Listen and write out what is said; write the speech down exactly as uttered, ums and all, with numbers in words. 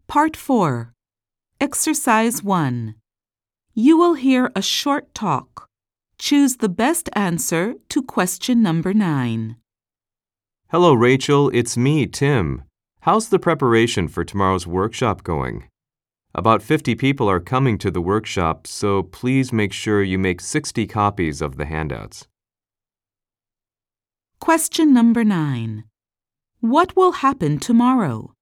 Part four. Exercise one. You will hear a short talk. Choose the best answer to question number nine. Hello, Rachel. It's me, Tim. How's the preparation for tomorrow's workshop going? About fifty people are coming to the workshop, so please make sure you make sixty copies of the handouts. Question number nine. What will happen tomorrow?